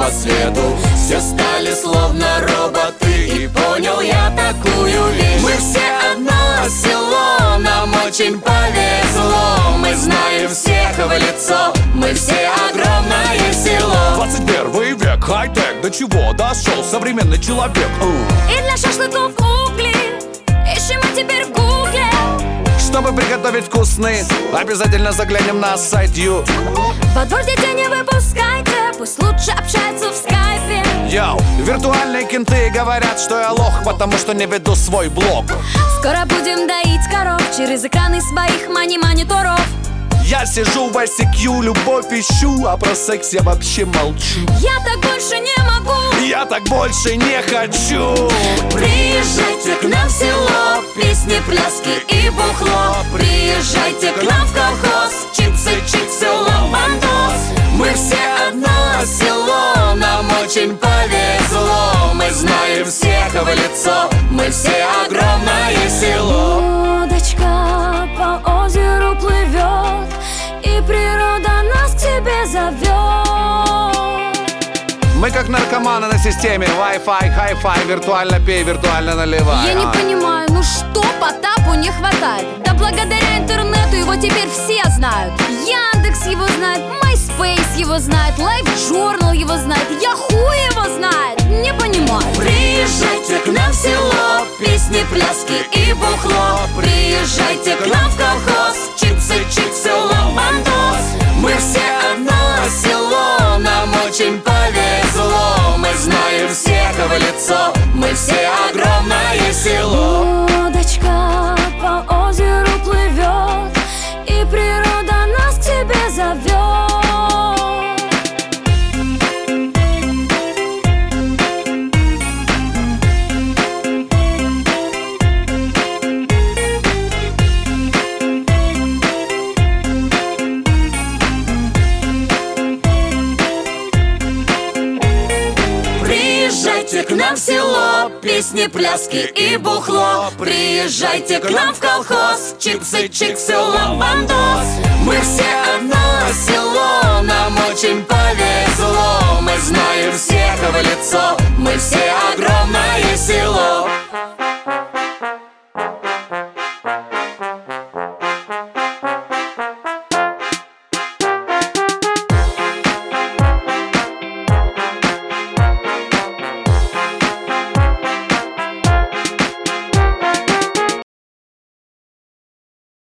по свету. Все стали словно роботы, и понял я такую вещь: мы все одно село, нам очень повезло. Мы знаем всех в лицо, мы все огромное село. 21 век, хай-тек, до чего дошел современный человек? И для шашлыков угли ищем мы теперь в гугле. Чтобы приготовить вкусный, обязательно заглянем на сайт Ю. Во двор детей не выпускайте, пусть лучше общаются в скайпе. Йоу, виртуальные кенты говорят, что я лох, потому что не веду свой блог. Скоро будем доить коров через экраны своих мани-мониторов. Я сижу в ICQ, любовь ищу, а про секс я вообще молчу. Я так больше не могу, Я так больше не хочу. Приезжайте к нам в село, песни, пляски и бухло. Приезжайте к нам в колхоз, чипсы, чипсы, лавандос. Мы все одно село, нам очень повезло. Мы знаем всех в лицо, мы все огромное село. лодочка по озеру плывет, и природа нас к себе зовет. Мы как наркоманы на системе Wi-Fi, хай-фай, виртуально пей, виртуально наливай. Я не понимаю, ну что Потапу не хватает? Да благодаря интернету его теперь все знают. Яндекс его знает, MySpace его знает, LiveJournal его знает, Yahoo его знает. Не понимаю. Приезжайте к нам в село, песни, пляски и бухло. Приезжайте к нам в колхоз, чипсы, чипсы, лавандос. Мы все одно село, нам очень повезло. Мы знаем всех в лицо, мы все огромное село. Лодочка по озеру плывет, и природа нас к себе зовет. Приезжайте к нам в село, песни, пляски и бухло. Приезжайте к нам в колхоз, чипсы, чиксы, лавандос. Мы все одно село, нам очень повезло. Мы знаем всех в лицо, мы все